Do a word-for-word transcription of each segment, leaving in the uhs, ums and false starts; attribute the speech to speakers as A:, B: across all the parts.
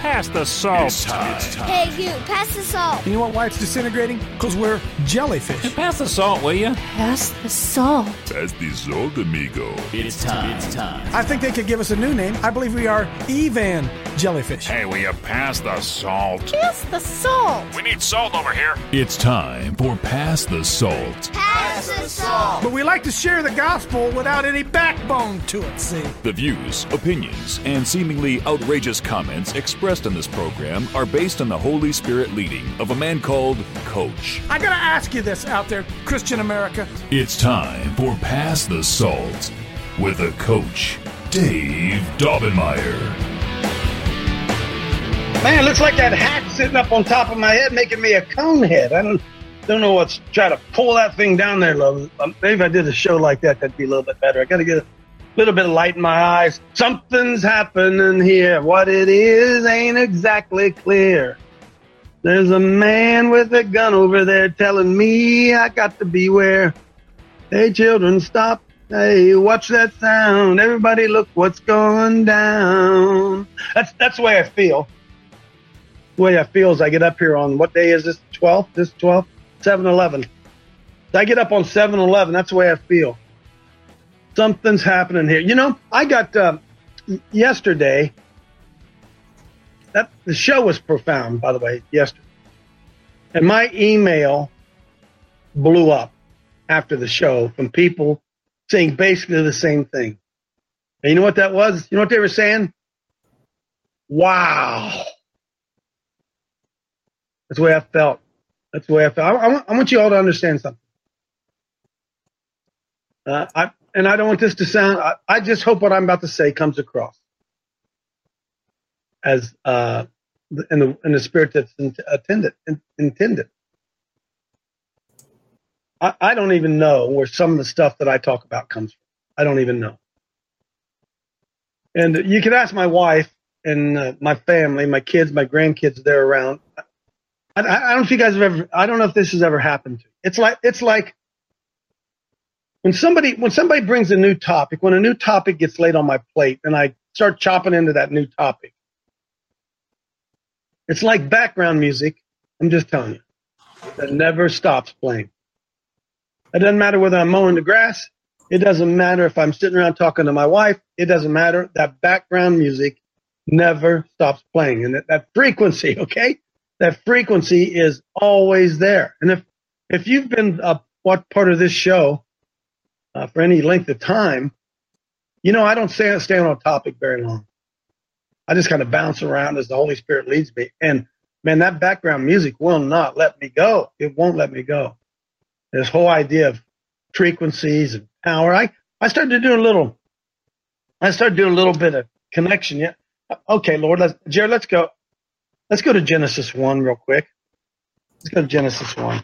A: Pass the salt.
B: It's time. It's time.
C: Hey, you, pass the salt.
D: You know what, why it's disintegrating? Because we're jellyfish.
A: Pass the salt, will you?
C: Pass the salt.
B: Pass the salt, amigo.
E: It's time. It's time.
D: I think they could give us a new name. I believe we are Evan Jellyfish.
A: Hey, will you pass the salt?
C: Pass the salt.
A: We need salt over here.
B: It's time for Pass the Salt.
C: Pass the salt.
D: But we like to share the gospel without any backbone to it, see?
B: The views, opinions, and seemingly outrageous comments expressed in this program are based on the Holy Spirit leading of a man called Coach.
D: I gotta ask you this out there, Christian America.
B: It's time for Pass the Salt with a coach, Dave Daubenmire.
F: Man, it looks like that hat sitting up on top of my head making me a cone head. I don't don't know what's trying to pull that thing down there, love. Maybe if I did a show like that, that'd be a little bit better. I got to get a little bit of light in my eyes. Something's happening here. What it is ain't exactly clear. There's a man with a gun over there telling me I got to beware. Hey, children, stop. Hey, watch that sound. Everybody look what's going down. That's that's the way I feel. The way I feel as I get up here on, what day is this? twelfth? This twelfth? seven eleven. I get up on seven eleven. That's the way I feel. Something's happening here. You know, I got, uh, yesterday, that the show was profound, by the way, yesterday. And my email blew up after the show from people saying basically the same thing. And you know what that was? You know what they were saying? Wow. That's the way I felt. That's the way I felt. I, I, want, I want you all to understand something. Uh, I, and I don't want this to sound, I, I just hope what I'm about to say comes across as uh, in the in the spirit that's in, attended, in, intended. I, I don't even know where some of the stuff that I talk about comes from. I don't even know. And you could ask my wife and uh, my family, my kids, my grandkids, they're around. I, I don't know if you guys have ever, I don't know if this has ever happened to you. It's like, it's like when somebody, when somebody brings a new topic, when a new topic gets laid on my plate and I start chopping into that new topic, it's like background music. I'm just telling you, that never stops playing. It doesn't matter whether I'm mowing the grass. It doesn't matter if I'm sitting around talking to my wife. It doesn't matter. That background music never stops playing. And that, that frequency, okay? That frequency is always there. And if, if you've been a what part of this show uh, for any length of time, you know, I don't stay, stay on a topic very long. I just kind of bounce around as the Holy Spirit leads me. And, man, that background music will not let me go. It won't let me go. This whole idea of frequencies and power. I, I started doing a little, I started doing a little bit of connection. Yeah. Okay, Lord, let's, Jared, let's go. Let's go to Genesis one real quick. Let's go to Genesis one.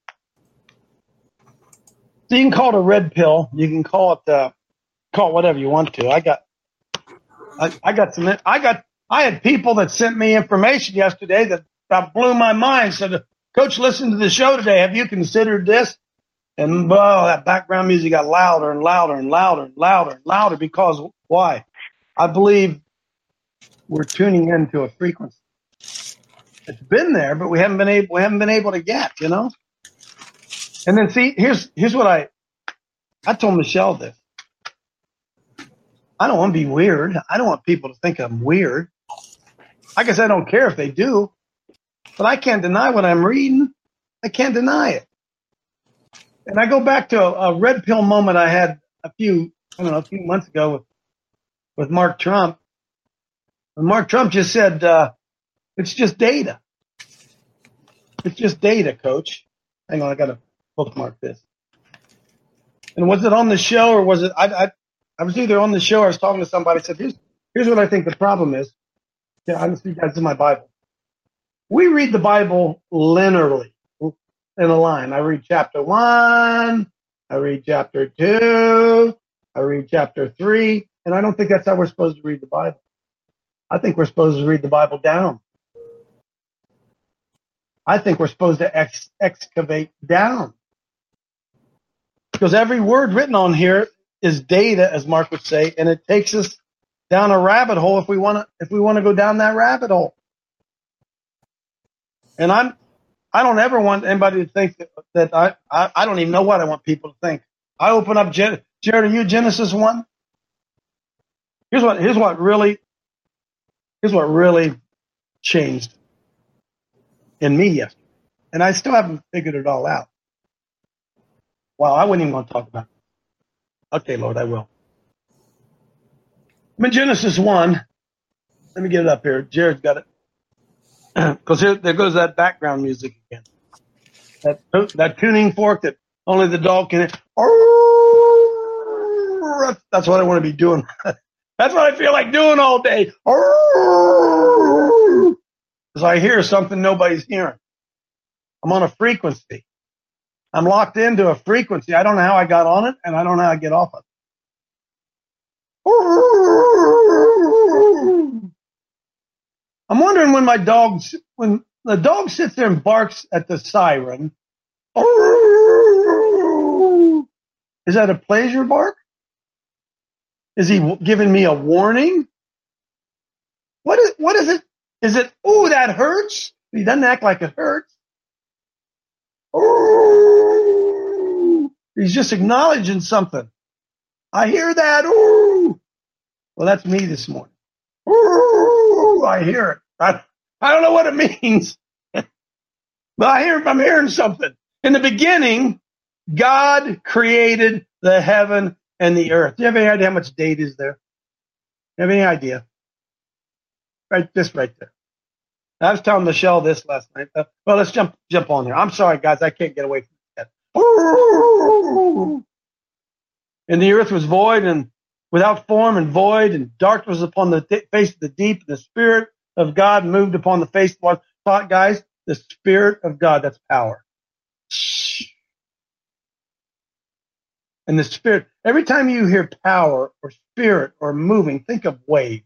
F: So you can call it a red pill. You can call it, uh, call it whatever you want to. I got, I, I got some, I got, I had people that sent me information yesterday that, that blew my mind. Said, Coach, listen to the show today. Have you considered this? And, oh, that background music got louder and louder and louder and louder and louder because why? I believe we're tuning into a frequency. It's been there, but we haven't been able, we haven't been able to get, you know? And then see, here's, here's what I, I told Michelle this. I don't want to be weird. I don't want people to think I'm weird. I guess I don't care if they do, but I can't deny what I'm reading. I can't deny it. And I go back to a, a red pill moment I had a few, I don't know, a few months ago with, with Mark Trump. And Mark Trump just said, uh, it's just data. It's just data, Coach. Hang on, I got to bookmark this. And was it on the show or was it, I, I, I was either on the show or I was talking to somebody. I said, here's, here's what I think the problem is. Yeah, I'm see guys in my Bible. We read the Bible linearly in a line. I read chapter one. I read chapter two. I read chapter three. And I don't think that's how we're supposed to read the Bible. I think we're supposed to read the Bible down. I think we're supposed to ex- excavate down. Because every word written on here is data, as Mark would say, and it takes us down a rabbit hole if we want to if we want to go down that rabbit hole. And I'm, I don't ever want anybody to think that, that I, I, I don't even know what I want people to think. I open up, Gen, Jared, are you Genesis one? Here's what, here's what really, here's what really changed in me yesterday. And I still haven't figured it all out. Wow, I wouldn't even want to talk about it. Okay, Lord, I will. I'm in Genesis one. Let me get it up here. Jared's got it. Because there goes that background music again. That, that tuning fork that only the dog can. That's what I want to be doing. That's what I feel like doing all day. Because I hear something nobody's hearing. I'm on a frequency. I'm locked into a frequency. I don't know how I got on it, and I don't know how I get off of it. I'm wondering when my dog, when the dog sits there and barks at the siren, is that a pleasure bark? Is he giving me a warning? What is, what is it? Is it, ooh, that hurts? He doesn't act like it hurts. Ooh, he's just acknowledging something. I hear that. Ooh. Well, that's me this morning. Ooh, I hear it. I, I don't know what it means, but I hear, I'm hearing something. In the beginning, God created the heaven and the earth. Do you have any idea how much date is there? Do you have any idea? Right, this right there. I was telling Michelle this last night. Uh, well, let's jump jump on there. I'm sorry, guys. I can't get away from that. And the earth was void and without form and void, and darkness was upon the th- face of the deep. And the Spirit of God moved upon the face of the water. Guys, the Spirit of God, that's power. And the Spirit, every time you hear power or spirit or moving, think of waves.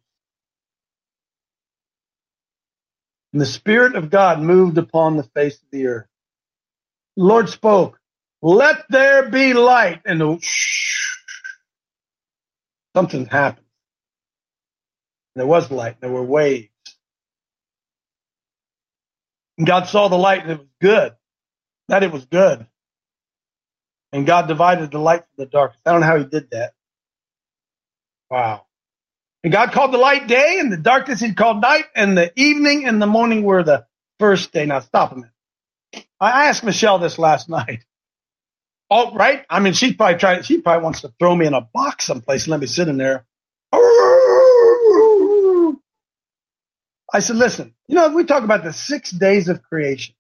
F: And the Spirit of God moved upon the face of the earth. The Lord spoke, let there be light. And the, something happened. There was light. There were waves. And God saw the light and it was good. That it was good. And God divided the light from the darkness. I don't know how he did that. Wow. And God called the light day, and the darkness he called night, and the evening and the morning were the first day. Now, stop a minute. I asked Michelle this last night. Oh, right? I mean, she probably tried, she probably wants to throw me in a box someplace and let me sit in there. I said, listen, you know, we talk about the six days of creation.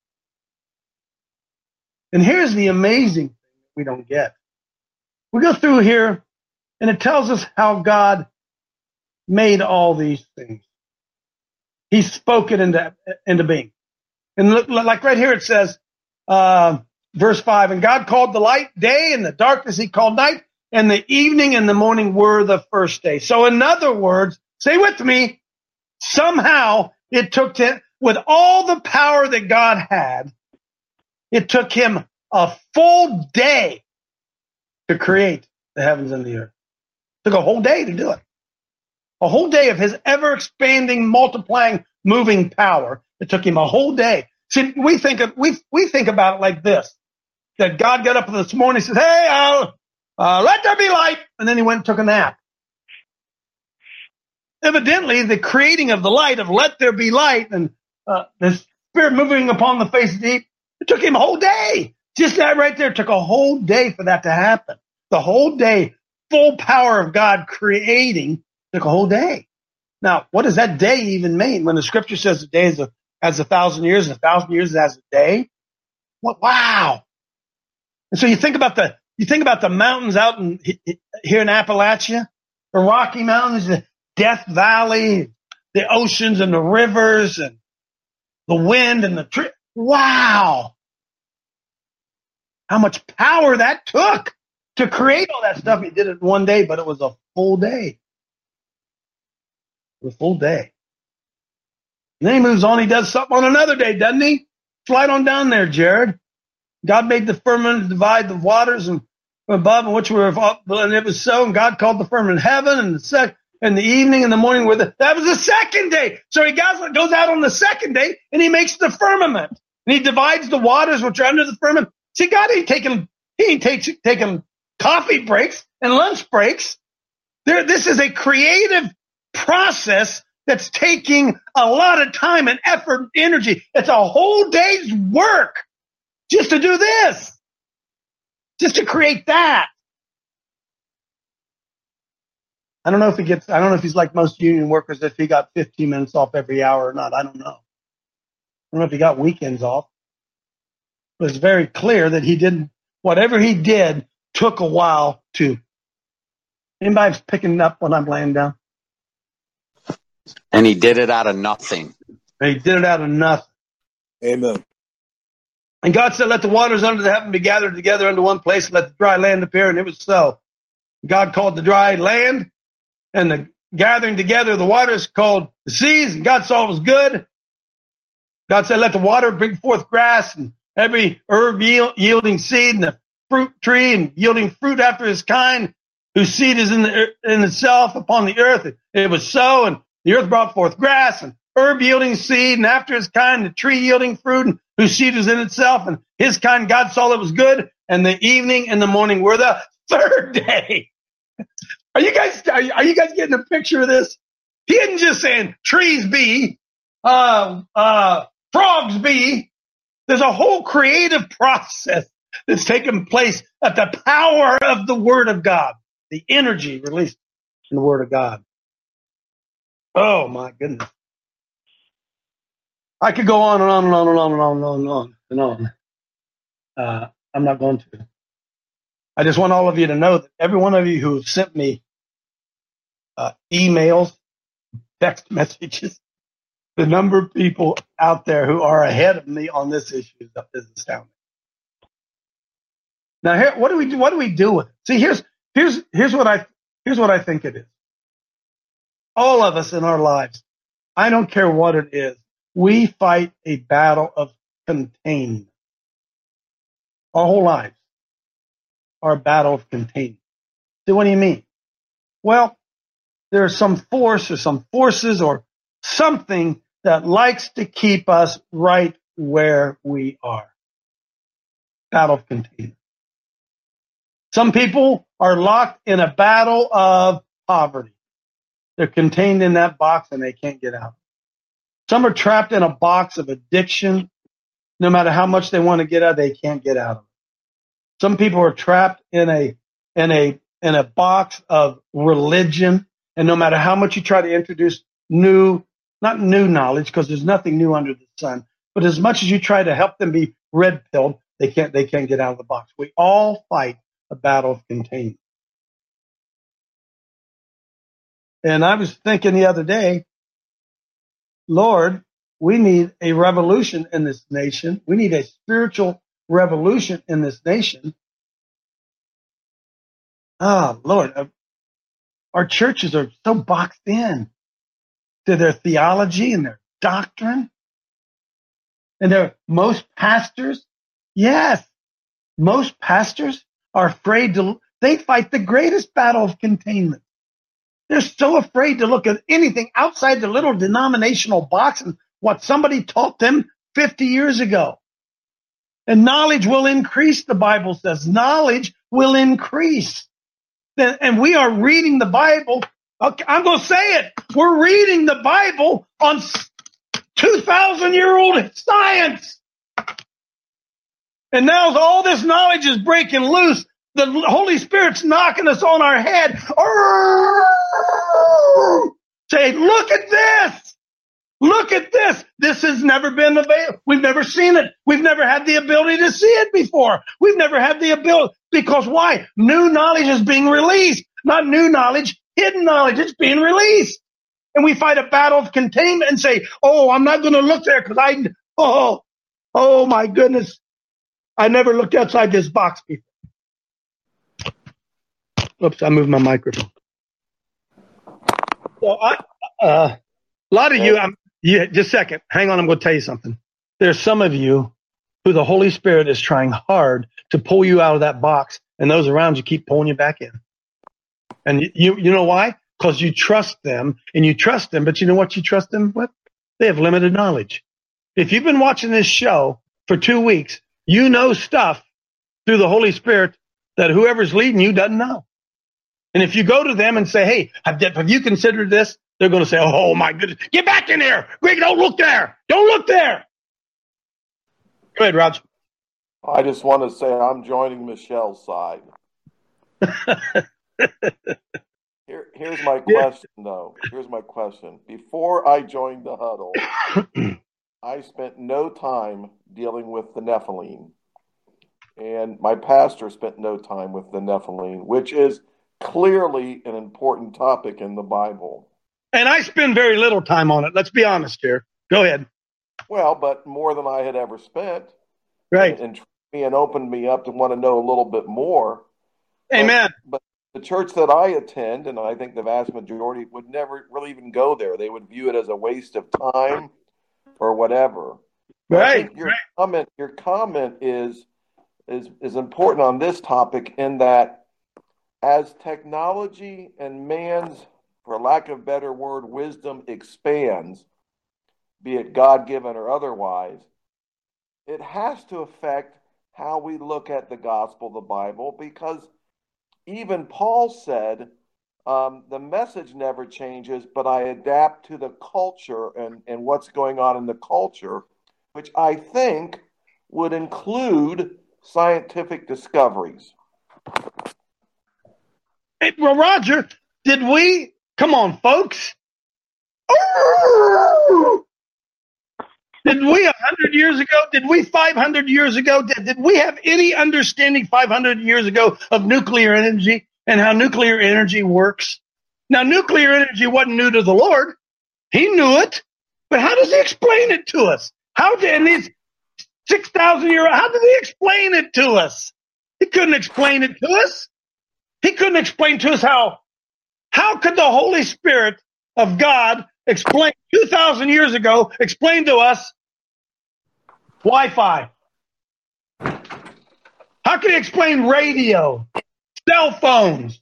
F: And here's the amazing thing we don't get. We go through here, and it tells us how God made all these things. He spoke it into, into being. And look, like right here it says, uh, verse five, and God called the light day, and the darkness he called night, and the evening and the morning were the first day. So in other words, say with me, somehow it took him, with all the power that God had, it took him a full day to create the heavens and the earth. It took a whole day to do it. A whole day of his ever-expanding, multiplying, moving power. It took him a whole day. See, we think of, we we think about it like this: that God got up this morning and said, "Hey, uh, uh, let there be light," and then he went and took a nap. Evidently, the creating of the light, of "let there be light," and uh, the Spirit moving upon the face of the deep, it took him a whole day. Just that right there took a whole day for that to happen. The whole day, full power of God creating. Took a whole day. Now, what does that day even mean? When the scripture says a day is a, as a thousand years, and a thousand years is as a day? What? Wow. And so you think about the, you think about the mountains out in, here in Appalachia, the Rocky Mountains, the Death Valley, the oceans and the rivers and the wind and the tree. Wow. How much power that took to create all that stuff. He did it in one day, but it was a full day. A full day. And then he moves on. He does something on another day, doesn't he? Slide on down there, Jared. God made the firmament divide the waters and above and which were up, and it was so. And God called the firmament heaven, and the sec and the evening and the morning were the. That was the second day. So he goes goes out on the second day and he makes the firmament. And he divides the waters which are under the firmament. See, God ain't taking, he ain't take, taking coffee breaks and lunch breaks. There, this is a creative process that's taking a lot of time and effort and energy. It's a whole day's work just to do this, just to create that. I don't know if he gets, I don't know if he's like most union workers, if he got fifteen minutes off every hour or not. I don't know. I don't know if he got weekends off. But it's very clear that he didn't, whatever he did took a while to. Anybody's picking up when I'm laying down?
E: And he did it out of nothing.
F: He did it out of nothing.
G: Amen.
F: And God said, let the waters under the heaven be gathered together into one place, and let the dry land appear, and it was so. God called the dry land, and the gathering together of the waters called the seas, and God saw it was good. God said, let the water bring forth grass, and every herb yield, yielding seed, and the fruit tree, and yielding fruit after his kind, whose seed is in, the, in itself upon the earth. It was so, and the earth brought forth grass, and herb yielding seed, and after his kind, the tree yielding fruit, and whose seed is in itself, and his kind. God saw that it was good, and the evening and the morning were the third day. Are you guys, are you, are you guys getting a picture of this? He isn't just saying trees be, uh, uh, frogs be. There's a whole creative process that's taking place at the power of the Word of God, the energy released in the Word of God. Oh my goodness. I could go on and on and on and on and on and on and on and on. Uh, I'm not going to. I just want all of you to know that every one of you who have sent me uh, emails, text messages, the number of people out there who are ahead of me on this issue is astounding. Now, here, what do we do? What do we do with it? See, here's here's here's what I here's what I think it is. All of us in our lives, I don't care what it is, we fight a battle of containment. Our whole lives are a battle of containment. So what do you mean? Well, there's some force or some forces or something that likes to keep us right where we are. Battle of containment. Some people are locked in a battle of poverty. They're contained in that box and they can't get out. Some are trapped in a box of addiction. No matter how much they want to get out, they can't get out of it. Some people are trapped in a in a in a box of religion, and no matter how much you try to introduce new, not new knowledge, because there's nothing new under the sun, but as much as you try to help them be red-pilled, they can't they can't get out of the box. We all fight a battle of containment. And I was thinking the other day, Lord, we need a revolution in this nation. We need a spiritual revolution in this nation. Ah, Lord, our churches are so boxed in to their theology and their doctrine. And their most pastors, yes, most pastors are afraid to, they fight the greatest battle of containment. They're so afraid to look at anything outside the little denominational box and what somebody taught them fifty years ago. And knowledge will increase, the Bible says. Knowledge will increase. And we are reading the Bible. Okay, I'm going to say it. We're reading the Bible on two thousand year old science. And now all this knowledge is breaking loose. The Holy Spirit's knocking us on our head. Say, look at this. Look at this. This has never been available. We've never seen it. We've never had the ability to see it before. We've never had the ability. Because why? New knowledge is being released. Not new knowledge, hidden knowledge. It's being released. And we fight a battle of containment and say, oh, I'm not going to look there because I, oh, oh my goodness. I never looked outside this box before. Oops, I moved my microphone. So I, uh, a lot of you, I'm, yeah, just a second. Hang on, I'm going to tell you something. There's some of you who the Holy Spirit is trying hard to pull you out of that box, and those around you keep pulling you back in. And you, you know why? Because you trust them, and you trust them, but you know what you trust them with? They have limited knowledge. If you've been watching this show for two weeks, you know stuff through the Holy Spirit that whoever's leading you doesn't know. And if you go to them and say, hey, have, have you considered this? They're going to say, oh, my goodness, get back in here. Greg, don't look there. Don't look there. Go ahead, Raj.
E: I just want to say I'm joining Michelle's side. Here, here's my question, yeah. though. Here's my question. Before I joined the huddle, I spent no time dealing with the Nephilim. And my pastor spent no time with the Nephilim, which is clearly an important topic in the Bible.
F: And I spend very little time on it. Let's be honest here. Go ahead.
E: Well, but more than I had ever spent.
F: Right.
E: And, and, and opened me up to want to know a little bit more.
F: Amen.
E: But, but the church that I attend, and I think the vast majority, would never really even go there. They would view it as a waste of time or whatever.
F: Right.
E: Your
F: right.
E: comment, your comment is, is, is important on this topic in that as technology and man's, for lack of a better word, wisdom expands, be it God-given or otherwise, it has to affect how we look at the gospel, the Bible, because even Paul said, um, the message never changes, but I adapt to the culture and, and what's going on in the culture, which I think would include scientific discoveries.
F: Hey, well, Roger, did we, come on, folks. Did we a hundred years ago? Did we five hundred years ago? Did, did we have any understanding five hundred years ago of nuclear energy and how nuclear energy works? Now, nuclear energy wasn't new to the Lord. He knew it. But how does he explain it to us? How did, in these six thousand years, how did he explain it to us? He couldn't explain it to us. He couldn't explain to us how, how could the Holy Spirit of God explain two thousand years ago, explain to us Wi-Fi? How could he explain radio, cell phones,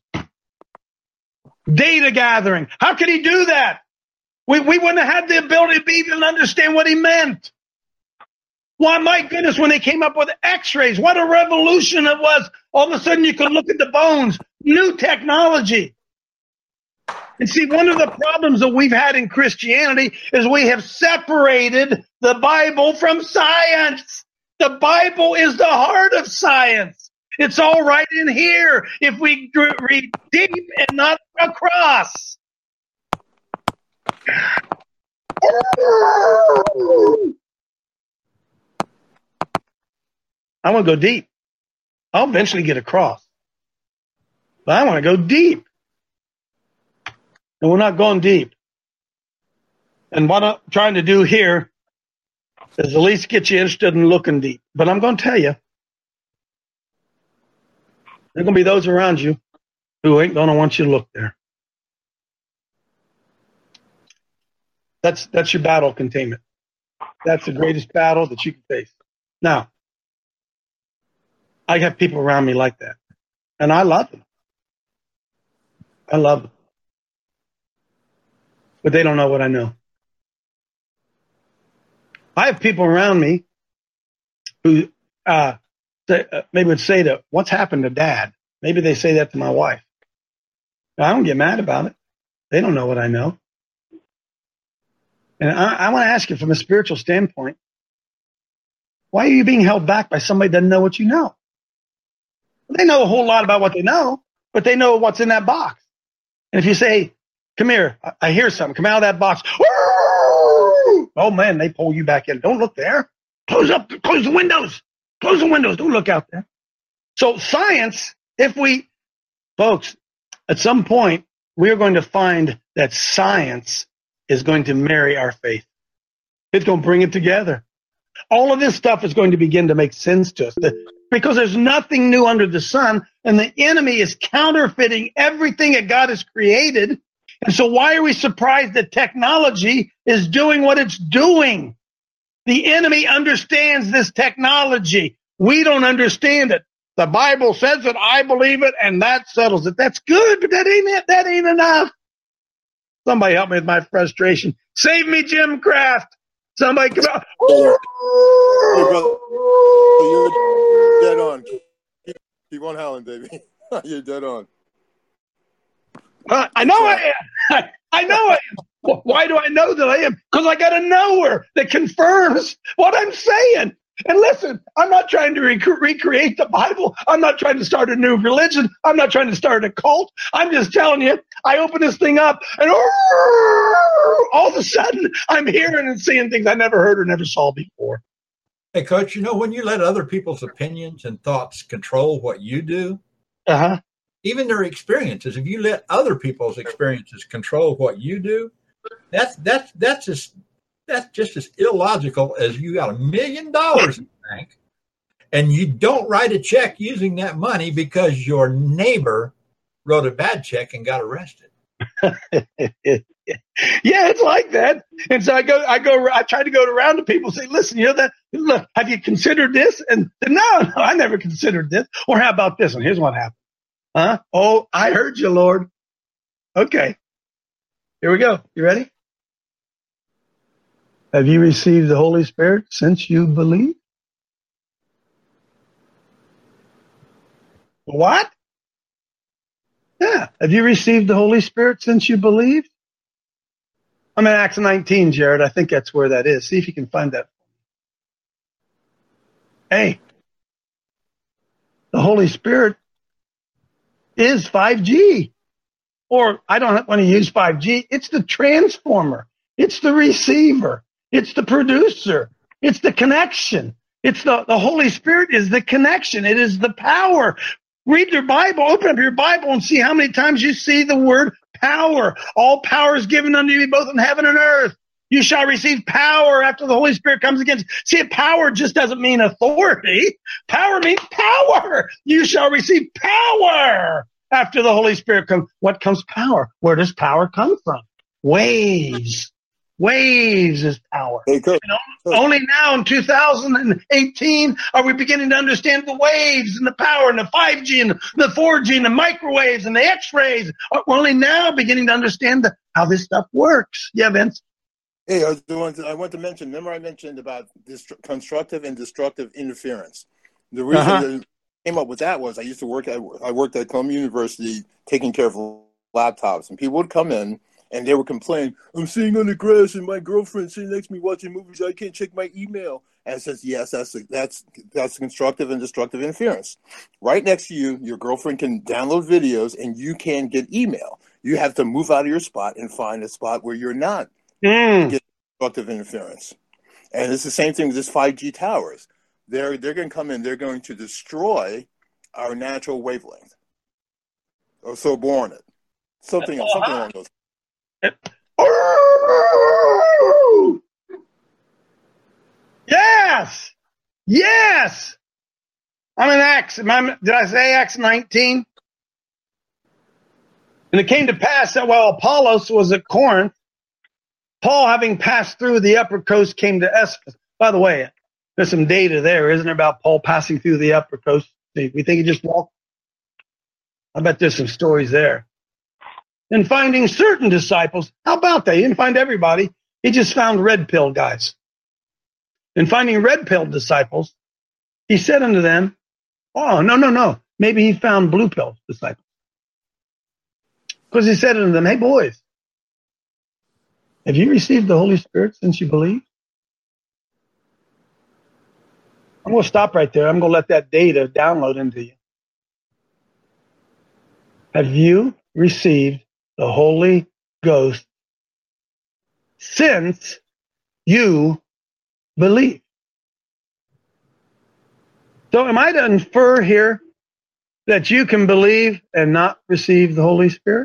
F: data gathering? How could he do that? We, we wouldn't have had the ability to even understand what he meant. Why, my goodness, when they came up with x-rays, what a revolution it was. All of a sudden you could look at the bones, new technology. And see, one of the problems that we've had in Christianity is we have separated the Bible from science. The Bible is the heart of science. It's all right in here if we read deep and not across. I want to go deep. I'll eventually get across. But I want to go deep. And we're not going deep. And what I'm trying to do here is at least get you interested in looking deep. But I'm going to tell you, there are going to be those around you who ain't going to want you to look there. That's that's your battle containment. That's the greatest battle that you can face. Now, I have people around me like that. And I love them. I love them. But they don't know what I know. I have people around me who uh, say, uh, maybe would say to, what's happened to Dad? Maybe they say that to my wife. I don't get mad about it. They don't know what I know. And I, I want to ask you from a spiritual standpoint, why are you being held back by somebody who doesn't know what you know? They know a whole lot about what they know, but they know what's in that box. And if you say, come here, I, I hear something, come out of that box. Oh, man, they pull you back in. Don't look there. Close up, close the windows. Close the windows. Don't look out there. So science, if we, folks, at some point, we are going to find that science is going to marry our faith. It's going to bring it together. All of this stuff is going to begin to make sense to us because there's nothing new under the sun, and the enemy is counterfeiting everything that God has created. And so why are we surprised that technology is doing what it's doing? The enemy understands this technology. We don't understand it. The Bible says it, I believe it, and that settles it. That's good, but that ain't it. That ain't enough. Somebody help me with my frustration. Save me, Jim Kraft. Somebody come out.
G: Hey, brother, you're dead on. Keep, keep on howling, baby. You're dead on.
F: Uh, I know I am. I know I am. Why do I know that I am? Because I got a knower that confirms what I'm saying. And listen, I'm not trying to rec- recreate the Bible. I'm not trying to start a new religion. I'm not trying to start a cult. I'm just telling you, I open this thing up and all of a sudden I'm hearing and seeing things I never heard or never saw before.
H: Hey, Coach, you know, when you let other people's opinions and thoughts control what you do,
F: uh-huh.
H: even their experiences, if you let other people's experiences control what you do, that's that's that's just that's just as illogical as you got a million dollars in the bank and you don't write a check using that money because your neighbor wrote a bad check and got arrested.
F: Yeah, it's like that. And so I go, I go, I try to go around to people and say, listen, you know that, look, have you considered this? And no, no, I never considered this. Or how about this one? Here's what happened. Huh? Oh, I heard you, Lord. Okay. Here we go. You ready? Have you received the Holy Spirit since you believe? What? Yeah. Have you received the Holy Spirit since you believed? I'm in Acts nineteen, Jared. I think that's where that is. See if you can find that. Hey, the Holy Spirit is five G. Or I don't want to use five G. It's the transformer. It's the receiver. It's the producer. It's the connection. It's the, the Holy Spirit is the connection. It is the power. Read your Bible. Open up your Bible and see how many times you see the word power. All power is given unto you both in heaven and earth. You shall receive power after the Holy Spirit comes against you. See, power just doesn't mean authority. Power means power. You shall receive power after the Holy Spirit comes. What comes power? Where does power come from? Waves. Waves is power.
G: Hey, Coach.
F: And only now in two thousand eighteen are we beginning to understand the waves and the power and the five G and the four G and the microwaves and the X-rays. We're only now beginning to understand the, how this stuff works. Yeah, Vince?
G: Hey, I, was doing, I want to mention, remember I mentioned about dist- constructive and destructive interference. The reason
F: Uh-huh.
G: that I came up with that was I used to work at, I worked at Columbia University taking care of laptops, and people would come in and they would complain, I'm sitting on the grass and my girlfriend's sitting next to me watching movies. I can't check my email. And it says, yes, that's that's that's constructive and destructive interference. Right next to you, your girlfriend can download videos and you can get email. You have to move out of your spot and find a spot where you're not
F: Mm.
G: getting destructive interference. And it's the same thing with this five G towers. They're they're going to come in. They're going to destroy our natural wavelength, or so born it. Something something along those.
F: Yes. Yes. I'm in Acts. Am I, did I say Acts nineteen? And it came to pass that while Apollos was at Corinth, Paul, having passed through the upper coast, came to Ephesus. By the way, there's some data there, isn't there, about Paul passing through the upper coast? We think he just walked. I bet there's some stories there. And finding certain disciples, how about that? He didn't find everybody. He just found red pill guys. And finding red pill disciples, he said unto them, oh, no, no, no. Maybe he found blue pill disciples. Because he said unto them, hey, boys, have you received the Holy Spirit since you believe? I'm going to stop right there. I'm going to let that data download into you. Have you received the Holy Ghost since you believe? So am I to infer here that you can believe and not receive the Holy Spirit?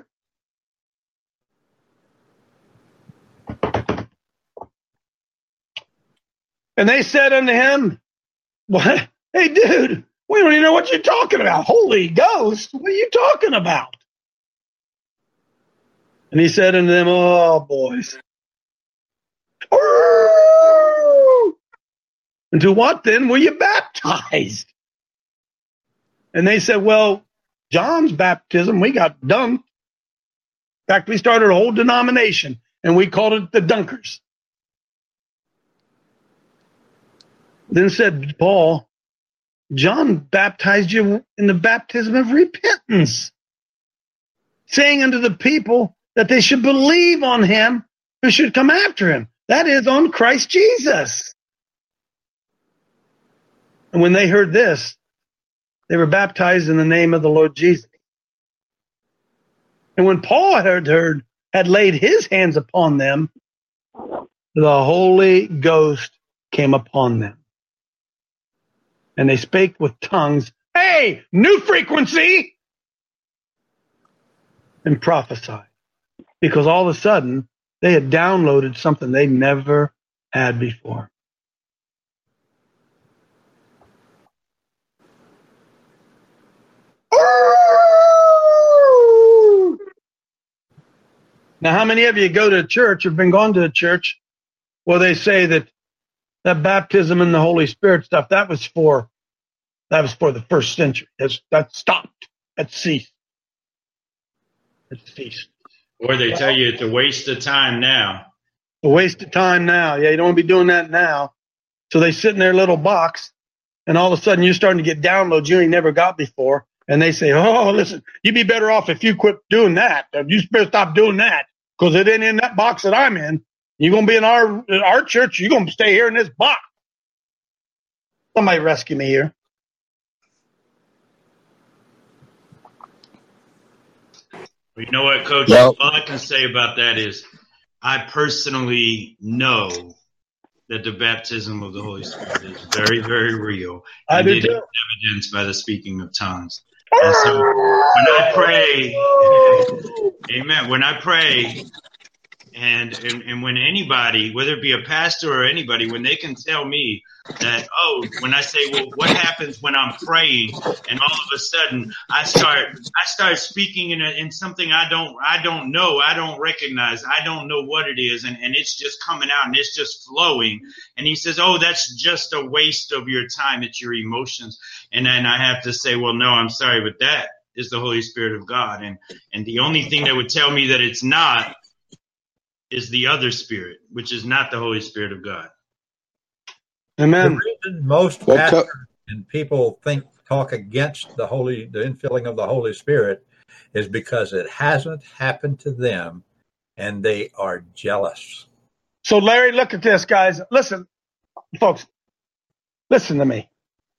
F: And they said unto him, what? Hey, dude, we don't even know what you're talking about. Holy Ghost? What are you talking about? And he said unto them, oh, boys. Into what then were you baptized? And they said, well, John's baptism, we got dunked. In fact, we started a whole denomination, and we called it the Dunkers. Then said Paul, John baptized you in the baptism of repentance, saying unto the people that they should believe on him who should come after him. That is, on Christ Jesus. And when they heard this, they were baptized in the name of the Lord Jesus. And when Paul had heard, had laid his hands upon them, the Holy Ghost came upon them. And they spake with tongues. Hey, new frequency! And prophesied. Because all of a sudden, they had downloaded something they never had before. Now, how many of you go to a church or have been gone to a church where they say that that baptism in the Holy Spirit stuff, that was for that was for the first century. That's, that stopped. That ceased. That ceased.
I: Or they tell you it's a waste of time now.
F: A waste of time now. Yeah, you don't want to be doing that now. So they sit in their little box, and all of a sudden you're starting to get downloads you ain't never got before. And they say, oh, listen, you'd be better off if you quit doing that. You better stop doing that because it ain't in that box that I'm in. You're going to be in our in our church. You're going to stay here in this box. Somebody rescue me here.
I: You know what, Coach?
G: Well,
I: all I can say about that is I personally know that the baptism of the Holy Spirit is very, very real.
F: I
I: and
F: do
I: it
F: too.
I: is evidenced by the speaking of tongues. And so when I pray, amen, when I pray, and, and and when anybody, whether it be a pastor or anybody, when they can tell me that, oh, when I say, well, what happens when I'm praying, and all of a sudden I start I start speaking in a, in something I don't I don't know, I don't recognize, I don't know what it is, and, and it's just coming out and it's just flowing. And he says, oh, that's just a waste of your time. It's your emotions. And then I have to say, well, no, I'm sorry, but that is the Holy Spirit of God. And and the only thing that would tell me that it's not is the other spirit, which is not the Holy Spirit of God.
F: Amen.
H: The reason most
G: Well,
H: pastors
G: co-
H: and people think talk against the Holy, the infilling of the Holy Spirit, is because it hasn't happened to them, and they are jealous.
F: So, Larry, look at this, guys. Listen, folks, listen to me.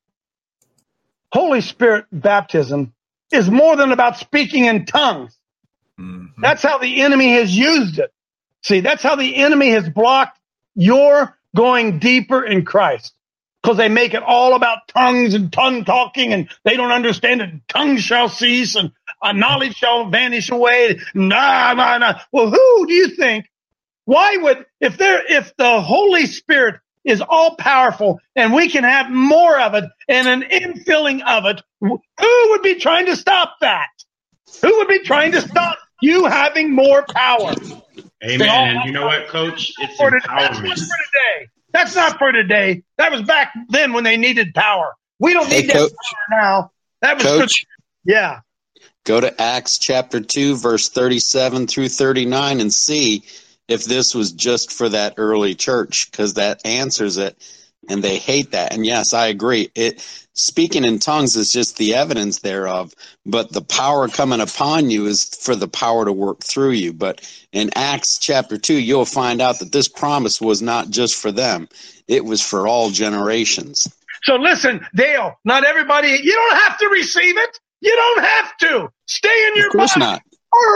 F: Holy Spirit baptism is more than about speaking in tongues.
H: Mm-hmm.
F: That's how the enemy has used it. See, that's how the enemy has blocked your going deeper in Christ, because they make it all about tongues and tongue talking, and they don't understand that tongues shall cease and uh, knowledge shall vanish away. Nah, nah, nah. Well, who do you think? Why would, if there, if the Holy Spirit is all powerful and we can have more of it and an infilling of it, who would be trying to stop that? Who would be trying to stop you having more power?
I: Amen. And you know what, Coach? It's
F: For today. That's
I: empowerment.
F: not for today. That's not for today. That was back then when they needed power. We don't need
J: Hey,
F: that
J: Coach.
F: power now. That was
J: Coach.
F: for, yeah.
J: Go to Acts chapter two, verse thirty-seven through thirty-nine and see if this was just for that early church, because that answers it, and they hate that. And yes, I agree. It speaking in tongues is just the evidence thereof, but the power coming upon you is for the power to work through you. But in Acts chapter two, you'll find out that this promise was not just for them. It was for all generations.
F: So listen, Dale, not everybody, you don't have to receive it. You don't have to. Stay in your
J: Of course
F: box.
J: not.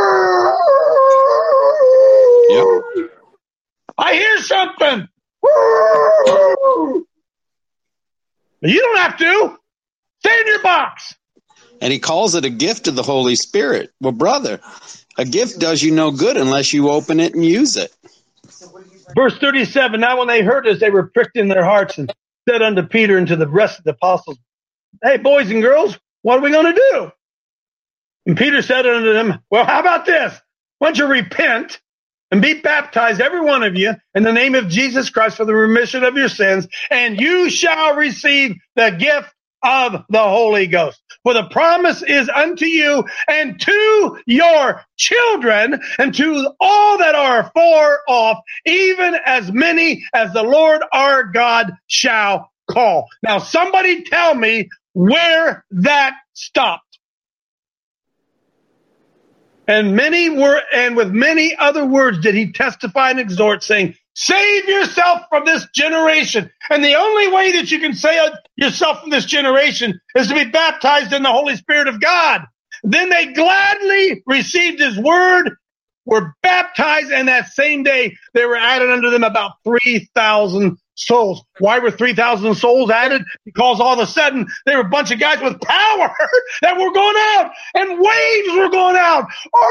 J: Yep.
F: I hear something. You don't have to. Stay in your box.
J: And he calls it a gift of the Holy Spirit. Well, brother, a gift does you no good unless you open it and use it.
F: Verse thirty-seven, now when they heard this, they were pricked in their hearts and said unto Peter and to the rest of the apostles, hey, boys and girls, what are we going to do? And Peter said unto them, well, how about this? Why don't you repent and be baptized, every one of you, in the name of Jesus Christ for the remission of your sins, and you shall receive the gift of the Holy Ghost. For the promise is unto you and to your children and to all that are far off, even as many as the Lord our God shall call. Now, somebody tell me where that stopped. And many were, and with many other words did he testify and exhort, saying, save yourself from this generation. And the only way that you can save yourself from this generation is to be baptized in the Holy Spirit of God. Then they gladly received his word, were baptized, and that same day they were added unto them about three thousand souls. Why were three thousand souls added? Because all of a sudden there were a bunch of guys with power that were going out, and waves were going out.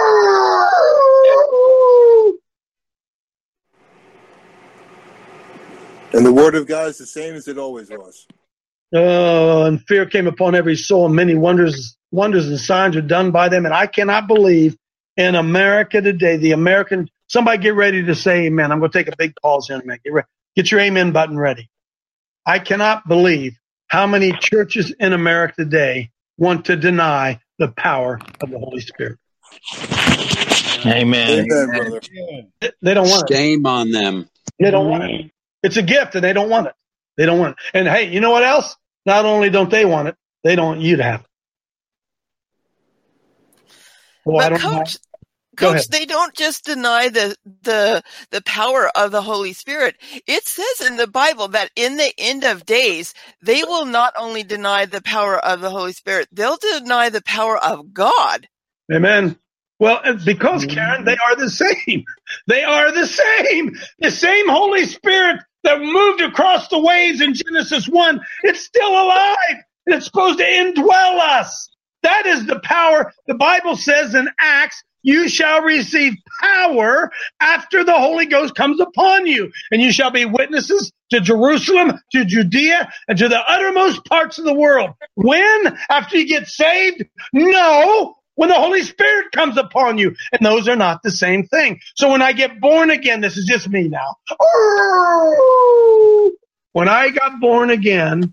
G: And the word of God is the same as it always was.
F: Oh, and fear came upon every soul, and many wonders, wonders and signs are done by them. And I cannot believe in America today, the American, somebody get ready to say amen. I'm going to take a big pause here in a minute. Get ready. Get your amen button ready. I cannot believe how many churches in America today want to deny the power of the Holy Spirit.
I: Amen.
G: Amen, brother.
F: They don't want it.
J: Shame on them.
F: They don't want it. It's a gift, and they don't want it. They don't want it. And hey, you know what else? Not only don't they want it, they don't want you to have it. Well, I
K: But
F: don't know.
K: coach,
F: Go
K: coach,
F: ahead.
K: they don't just deny the the the power of the Holy Spirit. It says in the Bible that in the end of days, they will not only deny the power of the Holy Spirit, they'll deny the power of God.
F: Amen. Well, it's because, Karen, they are the same. They are the same. The same Holy Spirit that moved across the waves in Genesis one, it's still alive. And it's supposed to indwell us. That is the power. The Bible says in Acts, you shall receive power after the Holy Ghost comes upon you. And you shall be witnesses to Jerusalem, to Judea, and to the uttermost parts of the world. When? After you get saved? No. When the Holy Spirit comes upon you. And those are not the same thing. So when I get born again, this is just me now. When I got born again,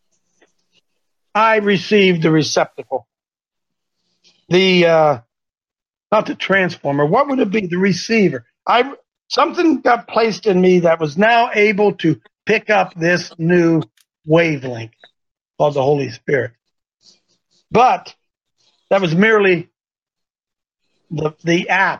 F: I received the receptacle. The, uh, not the transformer. What would it be? The receiver. I, something got placed in me that was now able to pick up this new wavelength called the Holy Spirit. But that was merely the, the app,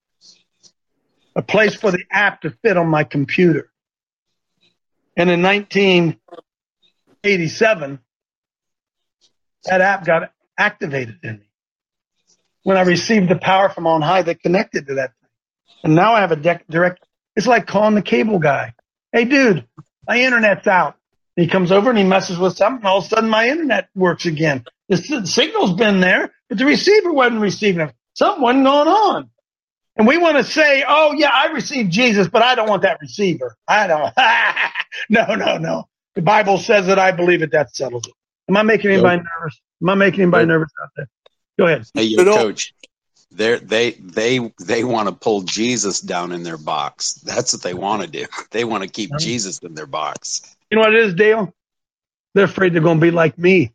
F: a place for the app to fit on my computer. And in nineteen eighty-seven, that app got activated in me when I received the power from on high that connected to that thing. And now I have a de- direct, it's like calling the cable guy. Hey, dude, my internet's out. And he comes over and he messes with something, and all of a sudden my internet works again. The signal's been there, but the receiver wasn't receiving it. Something wasn't going on. And we want to say, oh, yeah, I received Jesus, but I don't want that receiver. I don't. no, no, no. The Bible says that. I believe it. That settles it. Am I making anybody nope. nervous? Am I making anybody nope. nervous out there? Go ahead.
J: Hey, your coach, they they they they want to pull Jesus down in their box. That's what they want to do. They want to keep right. Jesus in their box.
F: You know what it is, Dale? They're afraid they're going to be like me.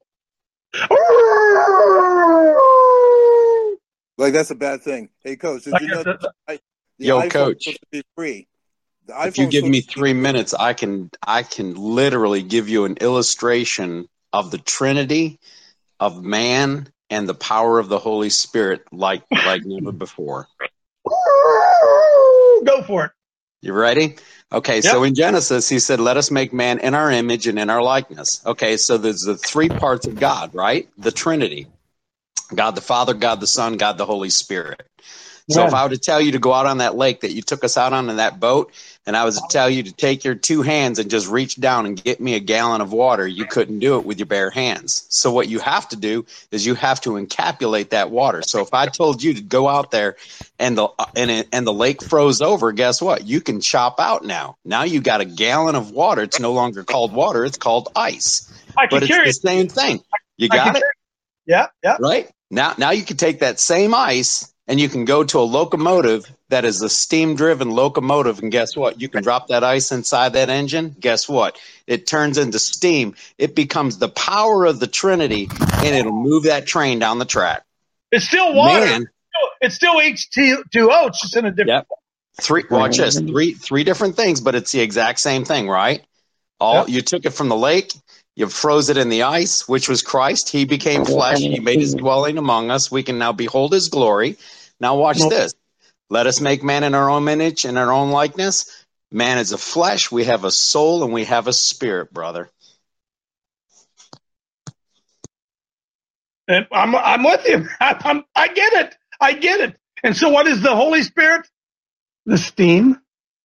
G: Like that's a bad thing. Hey, coach, did you know that the, the
J: Yo,
G: iPhone's
J: coach,
G: supposed to be free? The
J: if you give me three minutes, I can I can literally give you an illustration of the Trinity, of man, and the power of the Holy Spirit like like never before.
F: Go for it.
J: You ready? Okay, yep. So in Genesis, he said, let us make man in our image and in our likeness. Okay, so there's the three parts of God, right? The Trinity. God the Father, God the Son, God the Holy Spirit. So yeah. If I were to tell you to go out on that lake that you took us out on in that boat, and I was to tell you to take your two hands and just reach down and get me a gallon of water, you couldn't do it with your bare hands. So what you have to do is you have to encapsulate that water. So if I told you to go out there and the and, it, and the lake froze over, guess what? You can chop out now. Now you got a gallon of water. It's no longer called water. It's called ice. But it's the same thing. You got it?
F: Yeah, yeah.
J: Right? Now, now you can take that same ice and you can go to a locomotive that is a steam-driven locomotive, and guess what? You can drop that ice inside that engine. Guess what? It turns into steam. It becomes the power of the Trinity, and it'll move that train down the track.
F: It's still water. Man, it's still H two O. It's just in a different.
J: Yep. Three. Watch this. Three. Three different things, but it's the exact same thing, right? All
F: Yep.
J: you took it from the lake, you froze it in the ice, which was Christ. He became flesh. He made his dwelling among us. We can now behold his glory. Now watch
F: Nope.
J: this. Let us make man in our own image and our own likeness. Man is a flesh. We have a soul and we have a spirit, brother.
F: And I'm I'm with you. I, I'm, I get it. I get it. And so, what is the Holy Spirit? The steam.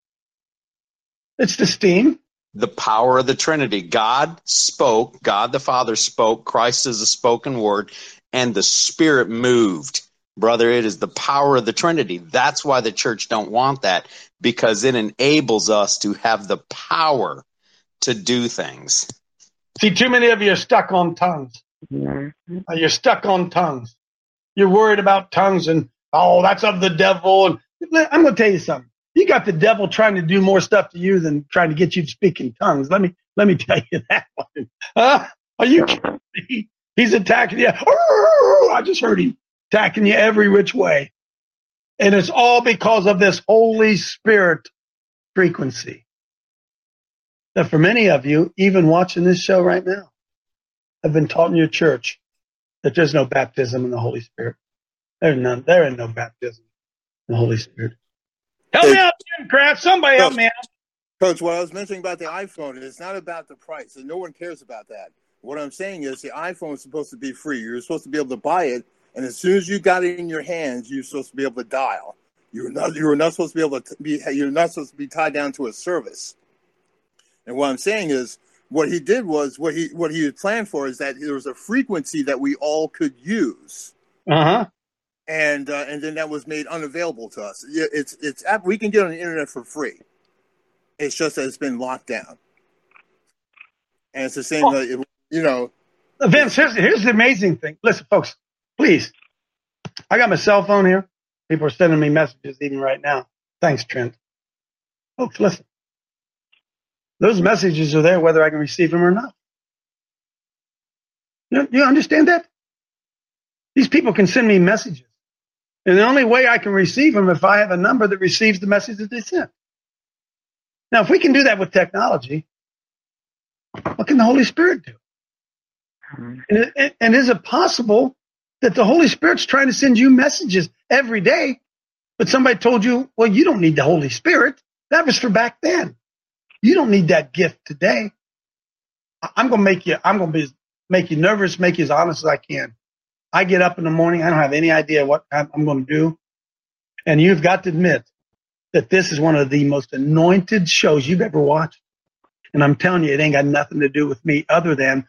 F: It's the steam.
J: The power of the Trinity. God spoke. God the Father spoke. Christ is a spoken word, and the Spirit moved. Brother, it is the power of the Trinity. That's why the church don't want that, because it enables us to have the power to do things.
F: See, too many of you are stuck on tongues. Uh, You're stuck on tongues. You're worried about tongues, and oh, that's of the devil. And I'm going to tell you something. You got the devil trying to do more stuff to you than trying to get you to speak in tongues. Let me let me tell you that one. Uh, are you kidding me? He's attacking you. I just heard him attacking you every which way. And it's all because of this Holy Spirit frequency. That for many of you, even watching this show right now, have been taught in your church that there's no baptism in the Holy Spirit. There's none. There is no baptism in the Holy Spirit. Help
G: Hey,
F: me out, Jim Kraft. Somebody help me out.
G: Coach, what I was mentioning about the iPhone, it's not about the price, and no one cares about that. What I'm saying is the iPhone is supposed to be free. You're supposed to be able to buy it, and as soon as you got it in your hands, you're supposed to be able to dial. You're not. You're not supposed to be able to be. You're not supposed to be tied down to a service. And what I'm saying is, what he did was what he what he had planned for is that there was a frequency that we all could use.
F: Uh huh.
G: And uh, and then that was made unavailable to us. It's it's we can get on the internet for free. It's just that it's been locked down, and it's the same.
F: Oh.
G: Uh, it, you know,
F: Vince, here's, here's the amazing thing. Listen, folks, please. I got my cell phone here. People are sending me messages even right now. Thanks, Trent. Folks, listen. Those messages are there whether I can receive them or not. You, you understand that? These people can send me messages. And the only way I can receive them if I have a number that receives the message that they sent. Now, if we can do that with technology, what can the Holy Spirit do? And, and, and is it possible that the Holy Spirit's trying to send you messages every day, but somebody told you, well, you don't need the Holy Spirit. That was for back then. You don't need that gift today. I'm going to make you, I'm going to be, make you nervous, make you as honest as I can. I get up in the morning. I don't have any idea what I'm going to do. And you've got to admit that this is one of the most anointed shows you've ever watched. And I'm telling you, it ain't got nothing to do with me other than,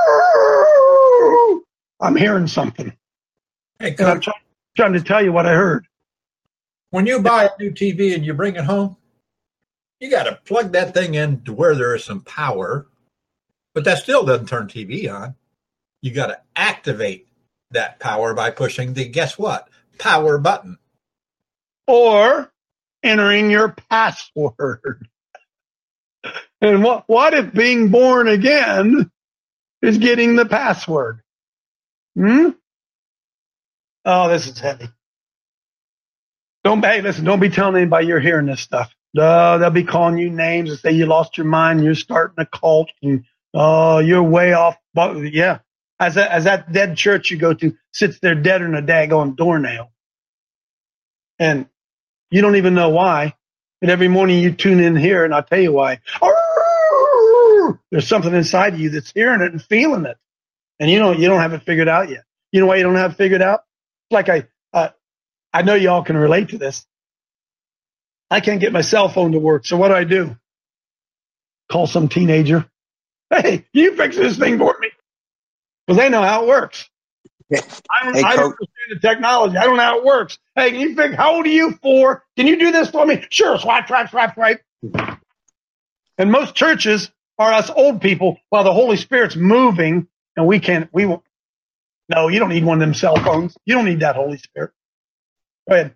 F: oh, I'm hearing something.
H: Hey,
F: and I'm
H: Coach,
F: trying, trying to tell you what I heard.
H: when you buy a new T V and you bring it home, you got to plug that thing in to where there is some power, but that still doesn't turn T V on. You got to activate that power by pushing the, guess what, power button.
F: Or entering your password. And what, what if being born again is getting the password? Hmm? Oh, this is heavy. Don't, hey, listen, don't be telling anybody you're hearing this stuff. Uh, they'll be calling you names and say you lost your mind, you're starting a cult, and oh, you're way off. But yeah, as that, as that dead church you go to sits there dead in a daggone doornail. And you don't even know why. And every morning you tune in here, and I'll tell you why. There's something inside of you that's hearing it and feeling it. And you don't, you don't have it figured out yet. You know why you don't have it figured out? It's like I, uh, I know y'all can relate to this. I can't get my cell phone to work. So what do I do? Call some teenager. Hey, you fix this thing for me. Because they know how it works. I don't,
L: Hey,
F: I don't
L: Coach.
F: understand the technology. I don't know how it works. Hey, can you figure, how old are you for? Can you do this for me? Sure. Swipe, swipe, swipe, swipe. And most churches are us old people while the Holy Spirit's moving and we can't, we won't. No, you don't need one of them cell phones. You don't need that Holy Spirit. Go ahead.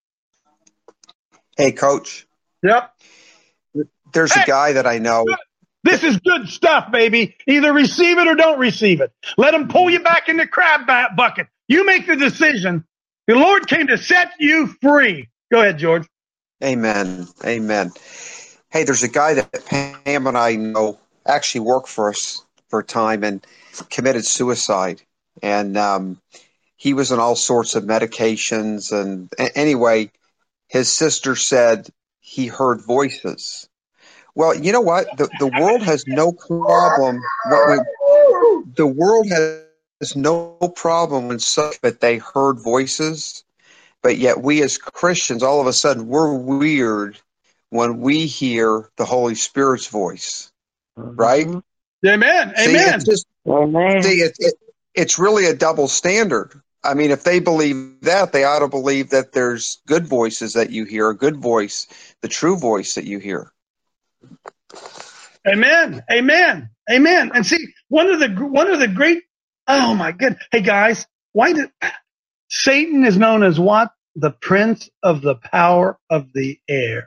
L: Hey, Coach.
F: Yep.
L: There's
F: Hey.
L: a guy that I know.
F: This is good stuff, baby. Either receive it or don't receive it. Let them pull you back in the crab ba- bucket. You make the decision. The Lord came to set you free. Go ahead, George.
L: Amen. Amen. Hey, there's a guy that Pam and I know actually worked for us for a time and committed suicide. And um, he was on all sorts of medications. And a- anyway, his sister said he heard voices. Well, you know what? The, the world has no problem. When, when, the world has no problem when such that they heard voices. But yet we as Christians, all of a sudden, we're weird when we hear the Holy Spirit's voice, right?
F: Amen.
L: See,
F: Amen.
L: it's just, see, it, it, it's really a double standard. I mean, if they believe that, they ought to believe that there's good voices that you hear, a good voice, the true voice that you hear.
F: Amen. Amen. Amen. And see, one of the one of the great, oh my goodness. Hey guys, why did Satan is known as what? The prince of the power of the air.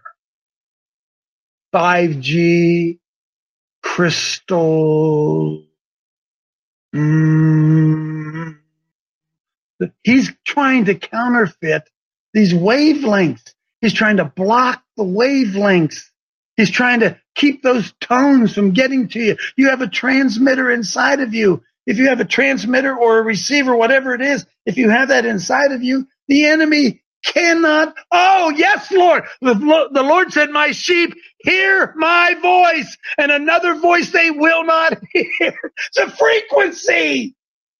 F: five G, crystal. Mm, he's trying to counterfeit these wavelengths. He's trying to block the wavelengths. He's trying to keep those tones from getting to you. You have a transmitter inside of you. If you have a transmitter or a receiver, whatever it is, if you have that inside of you, the enemy cannot. Oh, yes, Lord. The, the Lord said, my sheep hear my voice, and another voice they will not hear. It's a frequency.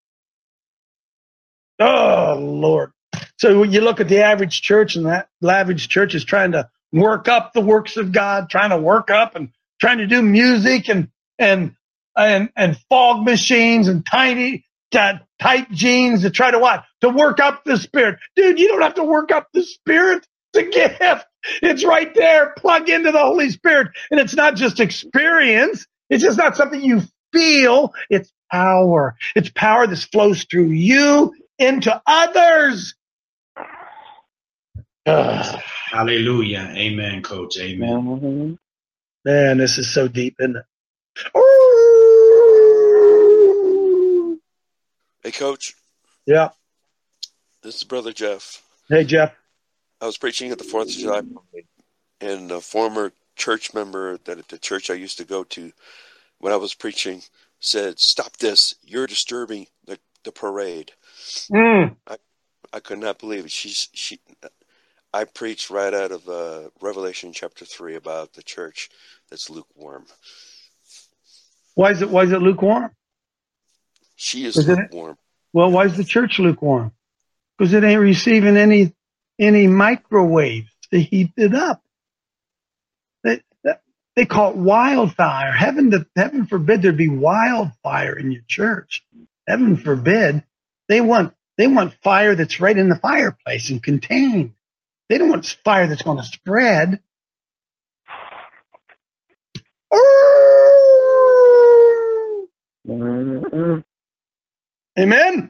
F: Oh, Lord. So when you look at the average church, and that average church is trying to work up the works of God, trying to work up and trying to do music and and and and fog machines and tiny uh, tight jeans to try to what? To work up the Spirit. Dude, you don't have to work up the Spirit. It's a gift. It's right there. Plug into the Holy Spirit. And it's not just experience. It's just not something you feel. It's power. It's power that flows through you into others. Ugh.
I: Hallelujah. Amen, Coach. Amen.
F: Man, this is so deep, isn't it?
M: Hey, Coach.
F: Yeah.
M: This is Brother Jeff.
F: Hey, Jeff.
M: I was preaching at the fourth of July parade, and a former church member that at the church I used to go to, when I was preaching, said, "Stop this. You're disturbing the, the parade."
F: Mm.
M: I, I could not believe it. She's, she, I preached right out of uh, Revelation chapter three about the church that's lukewarm.
F: Why is it, why is it lukewarm?
M: She is,
F: is
M: lukewarm.
F: It, well, why is the church lukewarm? Because it ain't receiving any any microwaves to heat it up. They, they call it wildfire. Heaven, to, heaven forbid there be wildfire in your church. Heaven forbid. They want they want fire that's right in the fireplace and contained. They don't want fire that's going to spread. Amen.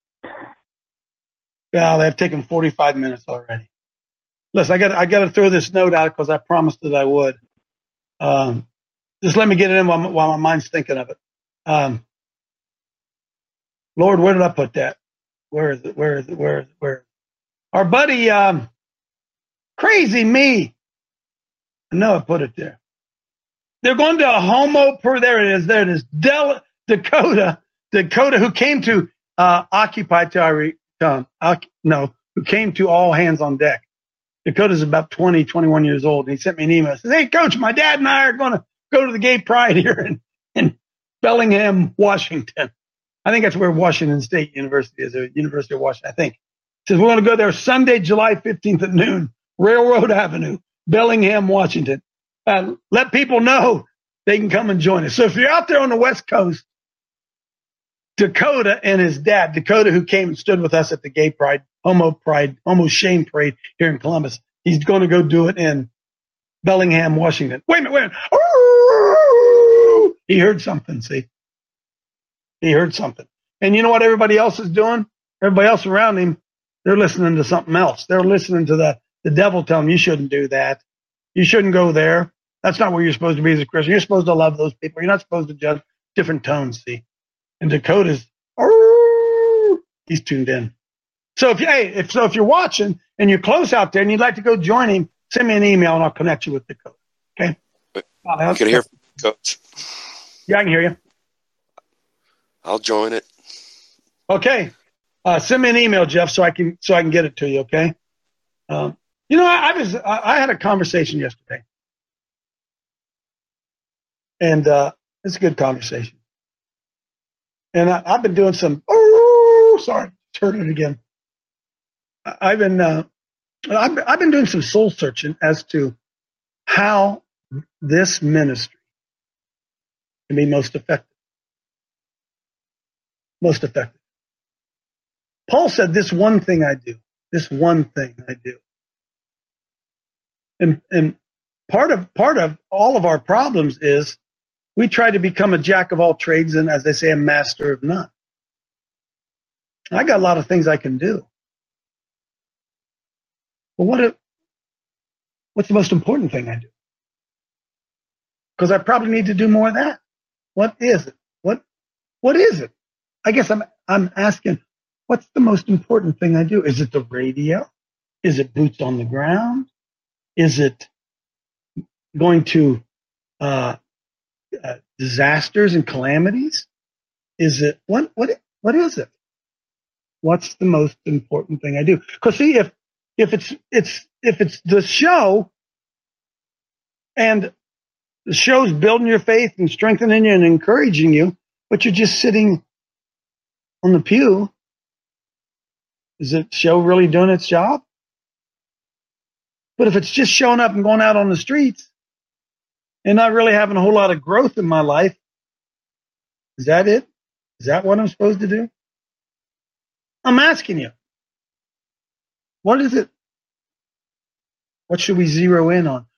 F: Yeah, they've taken forty-five minutes already. Listen, I got I got to throw this note out because I promised that I would. Um, just let me get it in while, while my mind's thinking of it. Um, Lord, where did I put that? Where is it? Where is it? Where is it? Where? Our buddy, um, Crazy Me. I know I put it there. They're going to a homo per. There it is. There it is. Del, Dakota. Dakota, who came to uh, Occupy Tyree. Um, no, who came to All Hands on Deck. Dakota's about twenty, twenty-one years old. And he sent me an email. He says, "Hey, Coach, my dad and I are going to go to the Gay Pride here in, in Bellingham, Washington." I think that's where Washington State University is, the University of Washington, I think. He says, "We're going to go there Sunday, July fifteenth at noon, Railroad Avenue, Bellingham, Washington. Uh, let people know they can come and join us." So if you're out there on the West Coast, Dakota and his dad, Dakota, who came and stood with us at the Gay Pride, Homo Pride, Homo Shame Parade here in Columbus, he's going to go do it in Bellingham, Washington. Wait a minute, wait a minute. He heard something, see? He heard something. And you know what everybody else is doing? Everybody else around him, they're listening to something else. They're listening to the, the devil tell them, you shouldn't do that. You shouldn't go there. That's not where you're supposed to be as a Christian. You're supposed to love those people. You're not supposed to judge different tones, see? And Dakota's, he's tuned in. So if you, hey, if so, if you're watching and you're close out there and you'd like to go join him, send me an email and I'll connect you with Dakota. Okay.
M: I can hear, Coach.
F: Yeah, I can hear you.
M: I'll join it.
F: Okay. Uh, send me an email, Jeff, so I can so I can get it to you. Okay. Um, you know, I, I was I, I had a conversation yesterday, and uh, it's a good conversation. And I, I've been doing some. Oh, sorry, turn it again. I, I've been uh, I've, I've been doing some soul searching as to how this ministry can be most effective. Most effective. Paul said, "This one thing I do. This one thing I do." And and part of part of all of our problems is we try to become a jack of all trades and, as they say, a master of none. I got a lot of things I can do, but what if, what's the most important thing I do? Because I probably need to do more of that. What is it? What what is it? I guess I'm I'm asking, what's the most important thing I do? Is it the radio? Is it boots on the ground? Is it going to uh, uh, disasters and calamities? Is it what what what is it? What's the most important thing I do? Because see, if if it's it's if it's the show, and the show's building your faith and strengthening you and encouraging you, but you're just sitting on the pew, is the show really doing its job? But if it's just showing up and going out on the streets and not really having a whole lot of growth in my life, is that it? Is that what I'm supposed to do? I'm asking you. What is it? What should we zero in on?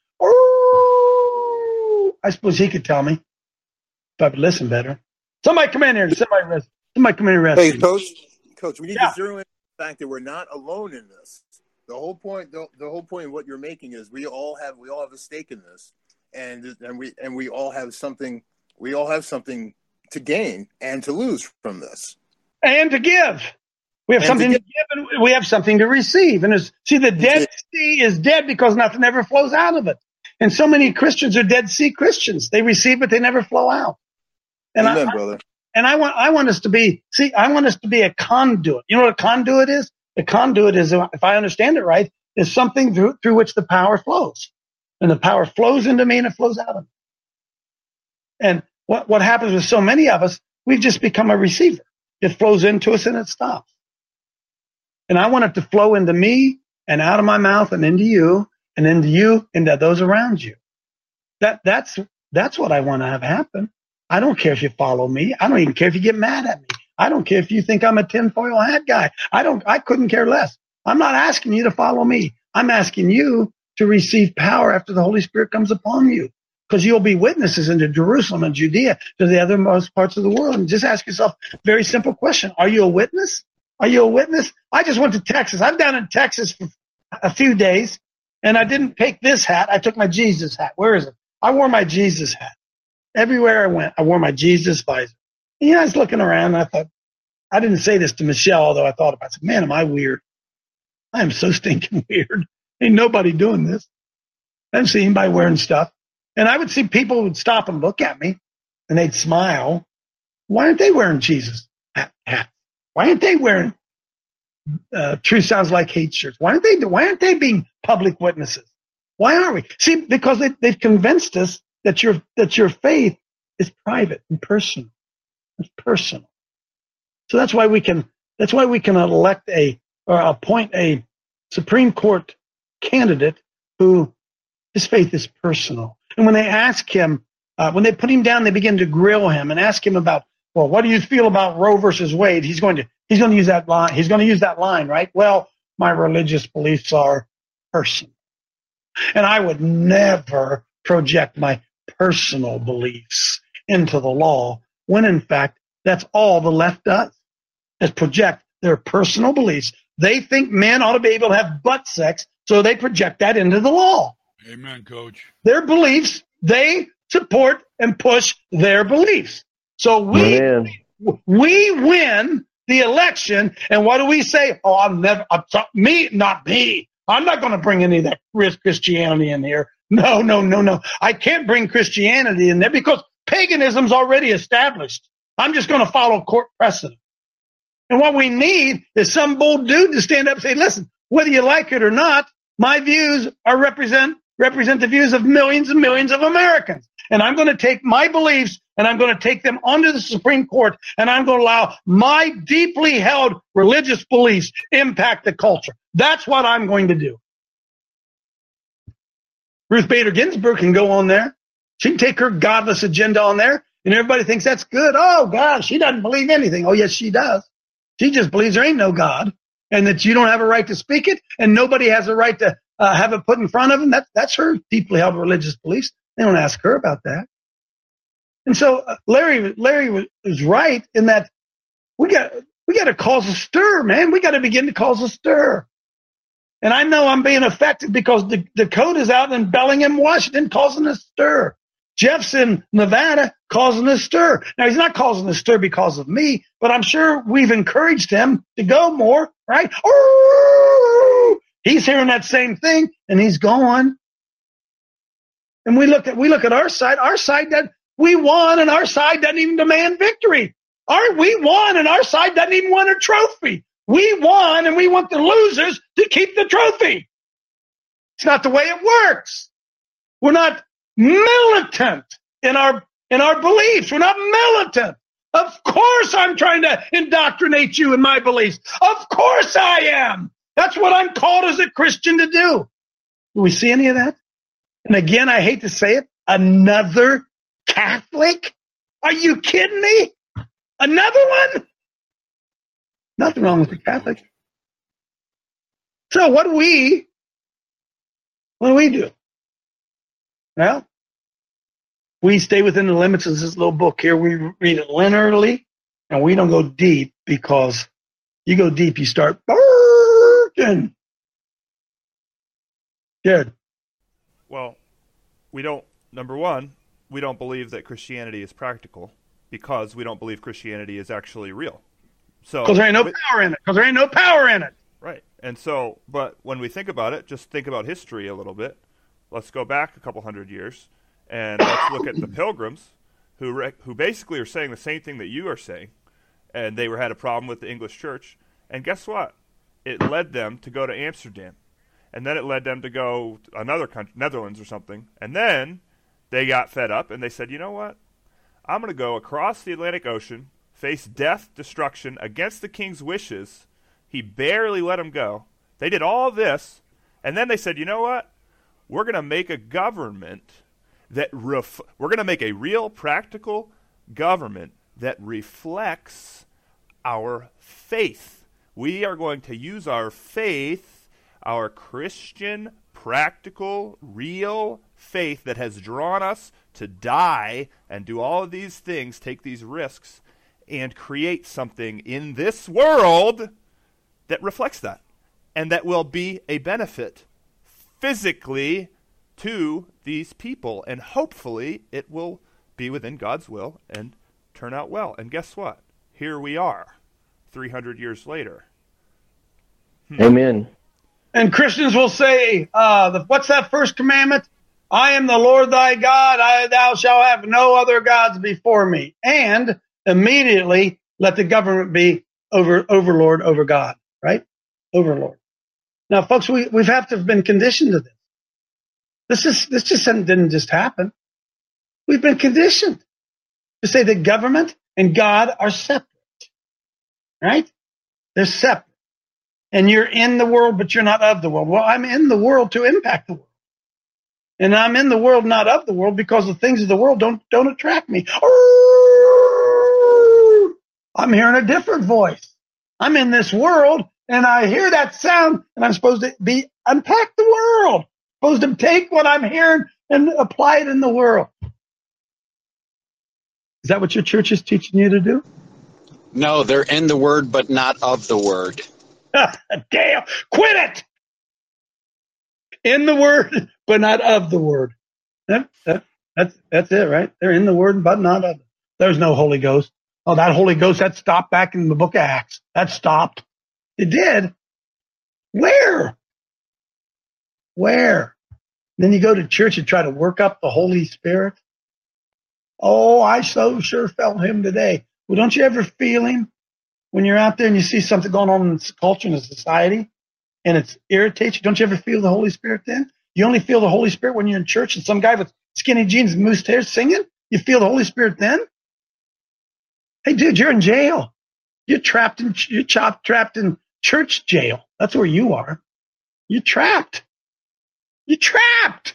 F: Oh, I suppose he could tell me if I would listen better. Somebody come in here and somebody rest. Somebody come in and rest.
G: Hey, Coach, Coach, we need
F: Yeah.
G: to zero in on the fact that we're not alone in this. The whole point, the, the whole point of what you're making is we all have we all have a stake in this, and and we and we all have something we all have something to gain and to lose from this,
F: and to give. We have
G: And
F: something
G: to
F: to give, and we have something to receive. And it's, see, the Dead Sea is dead because nothing ever flows out of it. And so many Christians are Dead Sea Christians. They receive, but they never flow out. And
G: Amen,
F: I,
G: brother.
F: And I want, I want us to be, see, I want us to be a conduit. You know what a conduit is? A conduit is, if I understand it right, is something through, through which the power flows. And the power flows into me and it flows out of me. And what, what happens with so many of us, we've just become a receiver. It flows into us and it stops. And I want it to flow into me and out of my mouth and into you and into you and to those around you. That, that's, that's what I want to have happen. I don't care if you follow me. I don't even care if you get mad at me. I don't care if you think I'm a tinfoil hat guy. I don't, I couldn't care less. I'm not asking you to follow me. I'm asking you to receive power after the Holy Spirit comes upon you, because you'll be witnesses into Jerusalem and Judea to the othermost parts of the world. And just ask yourself a very simple question. Are you a witness? Are you a witness? I just went to Texas. I'm down in Texas for a few days, and I didn't take this hat. I took my Jesus hat. Where is it? I wore my Jesus hat. Everywhere I went, I wore my Jesus visor. And, you know, I was looking around, and I thought, I didn't say this to Michelle, although I thought about it. I said, man, am I weird? I am so stinking weird. Ain't nobody doing this. I didn't see anybody wearing stuff. And I would see people who would stop and look at me, and they'd smile. Why aren't they wearing Jesus hats? Why aren't they wearing uh, Truth Sounds Like Hate shirts? Why aren't they? Why aren't they being public witnesses? Why aren't we? See, because they, they've convinced us that your that your faith is private and personal. It's personal. So that's why we can. That's why we can elect a or appoint a Supreme Court candidate who his faith is personal. And when they ask him, uh, when they put him down, they begin to grill him and ask him about, well, what do you feel about Roe versus Wade? He's going to he's going to use that line. He's going to use that line, right? Well, my religious beliefs are personal, and I would never project my personal beliefs into the law when, in fact, that's all the left does, is project their personal beliefs. They think men ought to be able to have butt sex, so they project that into the law.
A: Amen, Coach.
F: Their beliefs, they support and push their beliefs. So we
E: Man.
F: we win the election, and what do we say? Oh, I'll never, I'm sorry, me, not me. I'm not going to bring any of that Christianity in here. No, no, no, no. I can't bring Christianity in there because paganism's already established. I'm just going to follow court precedent. And what we need is some bold dude to stand up and say, listen, whether you like it or not, my views are represent represent the views of millions and millions of Americans. And I'm going to take my beliefs and I'm going to take them onto the Supreme Court, and I'm going to allow my deeply held religious beliefs impact the culture. That's what I'm going to do. Ruth Bader Ginsburg can go on there. She can take her godless agenda on there, and everybody thinks that's good. Oh, God, she doesn't believe anything. Oh, yes, she does. She just believes there ain't no God, and that you don't have a right to speak it, and nobody has a right to uh, have it put in front of them. That, that's her deeply held religious beliefs. They don't ask her about that. And so uh, Larry, Larry was, was right in that we got we got to cause a stir, man. We got to begin to cause a stir. And I know I'm being affected because the Dakota's out in Bellingham, Washington, causing a stir. Jeff's in Nevada causing a stir. Now, he's not causing a stir because of me, but I'm sure we've encouraged him to go more, right? Oh, he's hearing that same thing, and he's going. And we look at we look at our side. Our side that we won, and our side doesn't even demand victory. Our we won, and our side doesn't even want a trophy. We won, and we want the losers to keep the trophy. It's not the way it works. We're not militant in our in our beliefs. We're not militant. Of course I'm trying to indoctrinate you in my beliefs. Of course I am. That's what I'm called as a Christian to do. Do we see any of that? And again, I hate to say it, another Catholic? Are you kidding me? Another one? Nothing wrong with the Catholic. So what do we, what do we do? Well, we stay within the limits of this little book here. We read it linearly, and we don't go deep, because you go deep, you start burning. Good.
N: Well, we don't, number one, we don't believe that Christianity is practical, because we don't believe Christianity is actually real. So
F: Because there ain't no power in it. Because there ain't no power in it.
N: Right. And so, but when we think about it, just think about history a little bit. Let's go back a couple hundred years, and let's look at the Pilgrims, who re- who basically are saying the same thing that you are saying, and they were had a problem with the English church. And guess what? It led them to go to Amsterdam, and then it led them to go to another country, Netherlands or something, and then they got fed up, and they said, you know what? I'm going to go across the Atlantic Ocean, face death, destruction, against the king's wishes. He barely let them go. They did all this, and then they said, you know what? We're going to make a government that ref- we're going to make a real practical government that reflects our faith. We are going to use our faith, our Christian, practical, real faith that has drawn us to die and do all of these things, take these risks, and create something in this world that reflects that, and that will be a benefit physically to these people, and hopefully it will be within God's will and turn out well. And guess what? Here we are, three hundred years later.
F: Hmm. Amen. And Christians will say, uh, the, what's that first commandment? I am the Lord thy God, I, thou shalt have no other gods before me. And immediately let the government be over overlord over God, right? Overlord. Now, folks, we, we have to have been conditioned to this. This is this just didn't just happen. We've been conditioned to say that government and God are separate, right? They're separate. And you're in the world, but you're not of the world. Well, I'm in the world to impact the world. And I'm in the world, not of the world, because the things of the world don't don't attract me. I'm hearing a different voice. I'm in this world, and I hear that sound, and I'm supposed to be unpack the world. I'm supposed to take what I'm hearing and apply it in the world. Is that what your church is teaching you to do?
J: No, they're in the word, but not of the word.
F: Damn, quit it! In the word, but not of the word. That, that, that's, that's it, right? They're in the word, but not of it. There's no Holy Ghost. Oh, that Holy Ghost, that stopped back in the book of Acts. That stopped. It did. Where? Where? Then you go to church and try to work up the Holy Spirit. Oh, I so sure felt him today. Well, don't you ever feel him when you're out there and you see something going on in the culture and the society and it irritates you? Don't you ever feel the Holy Spirit then? You only feel the Holy Spirit when you're in church and some guy with skinny jeans and moose hair singing? You feel the Holy Spirit then? Hey, dude, you're in jail. You're trapped in, you're trapped, trapped in church jail. That's where you are. You're trapped. You're trapped.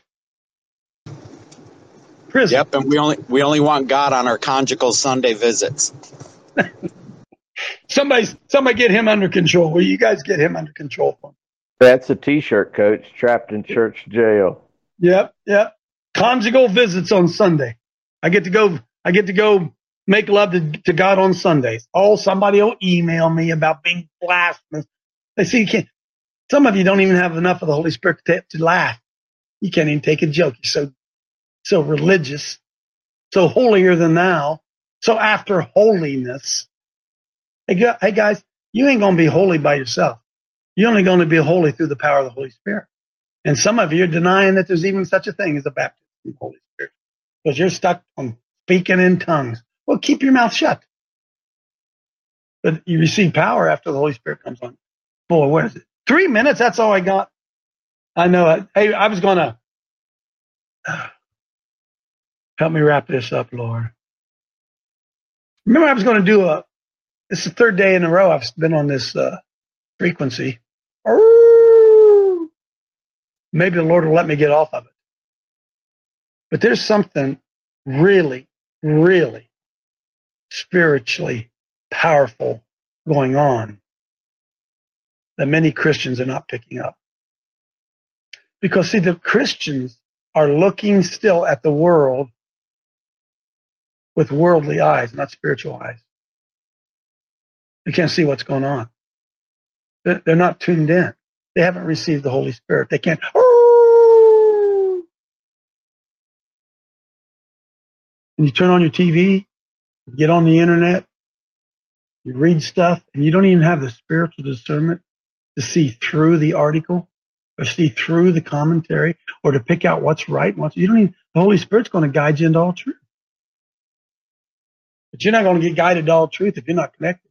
F: Prison.
J: Yep, and we only we only want God on our conjugal Sunday visits.
F: somebody, somebody get him under control. Will you guys get him under control for me?
O: That's a T-shirt, Coach. Trapped in church jail.
F: Yep, yep. Conjugal visits on Sunday. I get to go. I get to go make love to, to God on Sundays. Oh, somebody will email me about being blasphemous. They see you can't. Some of you don't even have enough of the Holy Spirit to, to laugh. You can't even take a joke. You're so so religious, so holier than thou, so after holiness. Hey, hey guys, you ain't going to be holy by yourself. You're only going to be holy through the power of the Holy Spirit. And some of you are denying that there's even such a thing as a baptism of the Holy Spirit because you're stuck on speaking in tongues. Well, keep your mouth shut. But you receive power after the Holy Spirit comes on. Boy, what is it? Three minutes? That's all I got. I know it. Hey, I was going to help me wrap this up, Lord. Remember, I was going to do a, this is the third day in a row I've been on this uh, frequency. Maybe the Lord will let me get off of it. But there's something really, really spiritually powerful going on that many Christians are not picking up. Because, see, the Christians are looking still at the world with worldly eyes, not spiritual eyes. They can't see what's going on. They're not tuned in. They haven't received the Holy Spirit. They can't. And you turn on your T V, you get on the internet, you read stuff, and you don't even have the spiritual discernment to see through the article or see through the commentary or to pick out what's right and what's, you don't even, the Holy Spirit's going to guide you into all truth. But you're not going to get guided to all truth if you're not connected.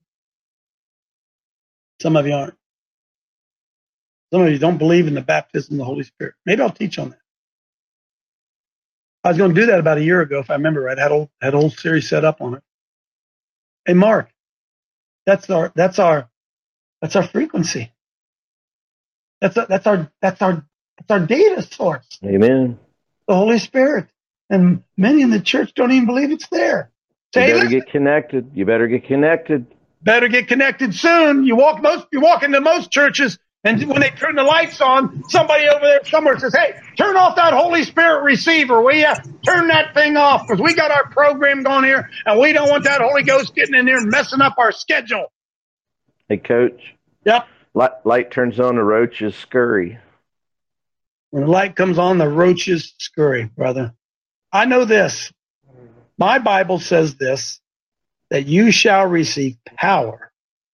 F: Some of you aren't. Some of you don't believe in the baptism of the Holy Spirit. Maybe I'll teach on that. I was going to do that about a year ago, if I remember right. I had a had a whole series set up on it. Hey, Mark, that's our that's our that's our frequency. That's a, that's our that's our that's our data source.
O: Amen.
F: The Holy Spirit, and many in the church don't even believe it's there.
O: You
F: Say,
O: better get connected. You better get connected.
F: Better get connected soon. You walk most you walk into most churches. And when they turn the lights on, somebody over there somewhere says, hey, turn off that Holy Spirit receiver, will you? Turn that thing off, because we got our program going here, and we don't want that Holy Ghost getting in there and messing up our schedule.
O: Hey, Coach.
F: Yep.
O: Light, light turns on, the roaches scurry.
F: When the light comes on, the roaches scurry, brother. I know this. My Bible says this, that you shall receive power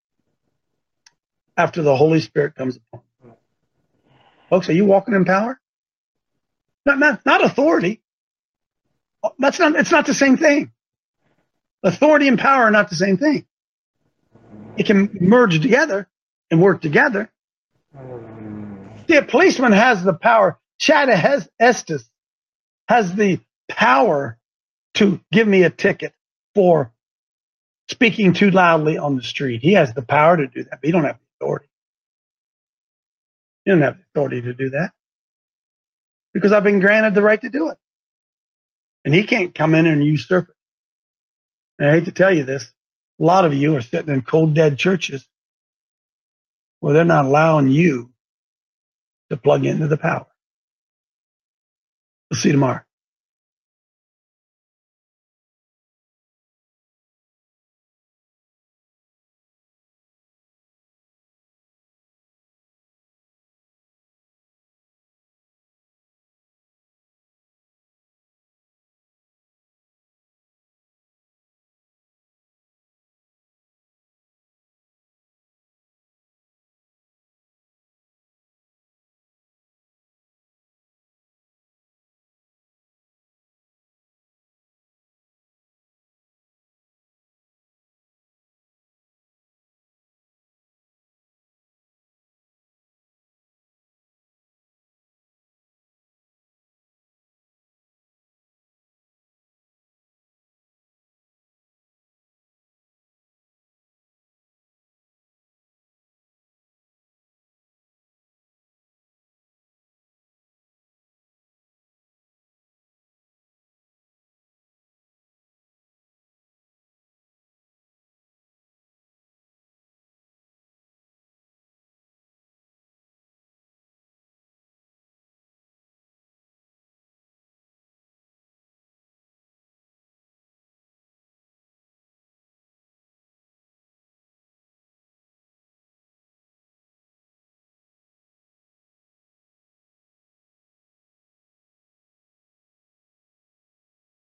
F: after the Holy Spirit comes upon you. Folks, are you walking in power? Not, not, not authority. That's not, it's not the same thing. Authority and power are not the same thing. It can merge together and work together. See, a policeman has the power. Chad Estes has the power to give me a ticket for speaking too loudly on the street. He has the power to do that, but he don't have the authority. He don't have the authority to do that because I've been granted the right to do it. And he can't come in and usurp it. And I hate to tell you this, a lot of you are sitting in cold, dead churches where they're not allowing you to plug into the power. We'll see you tomorrow.